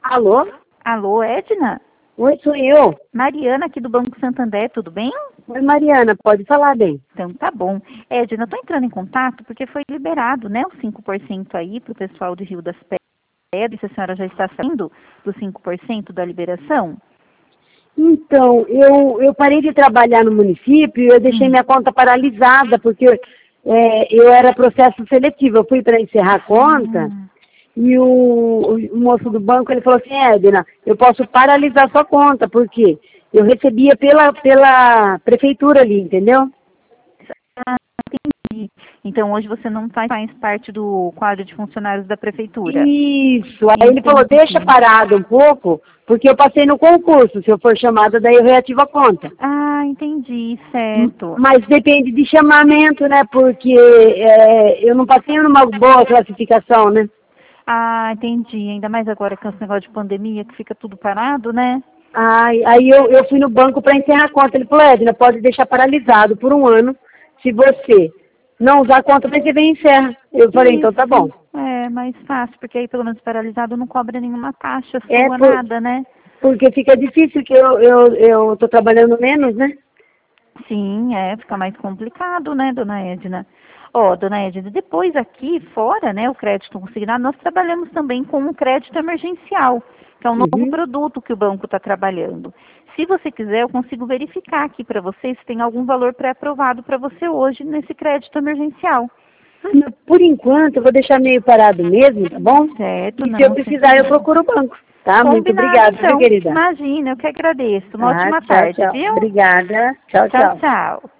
Alô? Alô, Edna? Oi, sou eu. Mariana aqui do Banco Santander, tudo bem? Oi, Mariana, pode falar bem. Então tá bom. Edna, eu tô entrando em contato porque foi liberado, né, os 5% aí pro pessoal do Rio das Pedras. Se a senhora já está saindo dos 5% da liberação? Então, eu parei de trabalhar no município e eu deixei minha conta paralisada, porque eu era processo seletivo. Eu fui para encerrar a conta e o moço do banco ele falou assim, Edna, eu posso paralisar sua conta, porque eu recebia pela prefeitura ali, entendeu? Ah, entendi. Então hoje você não faz parte do quadro de funcionários da prefeitura. Isso, aí ele falou, Entendi. deixa parado um pouco, porque eu passei no concurso, se eu for chamada, daí eu reativo a conta. Ah, entendi, certo. Mas depende de chamamento, né, porque eu não passei numa boa classificação, né. Ah, entendi. Ainda mais agora com esse negócio de pandemia, que fica tudo parado, né? Aí eu fui no banco para encerrar a conta, ele falou, Edna, pode deixar paralisado por um ano, se você não usar a conta, você vem e encerra. Eu falei, então tá bom. É mais fácil, porque aí pelo menos paralisado não cobra nenhuma taxa É sua, nada, né? porque fica difícil, que eu tô trabalhando menos, né. Sim, fica mais complicado, né, dona Edna? Ó, dona Edna, depois aqui fora, né, o crédito consignado, nós trabalhamos também com o crédito emergencial, que é um novo Uhum. produto que o banco está trabalhando. Se você quiser, eu consigo verificar aqui para você se tem algum valor pré-aprovado para você hoje nesse crédito emergencial. Mas por enquanto, eu vou deixar meio parado mesmo, tá bom? Certo, E se eu não, sem precisar, eu problema. procuro o banco, tá? Muito Combinado, obrigada, viu, então. querida? Imagina, eu que agradeço. Uma Tá, ótima tchau, tarde, tchau. viu? Obrigada. Tchau, Tchau, tchau. tchau.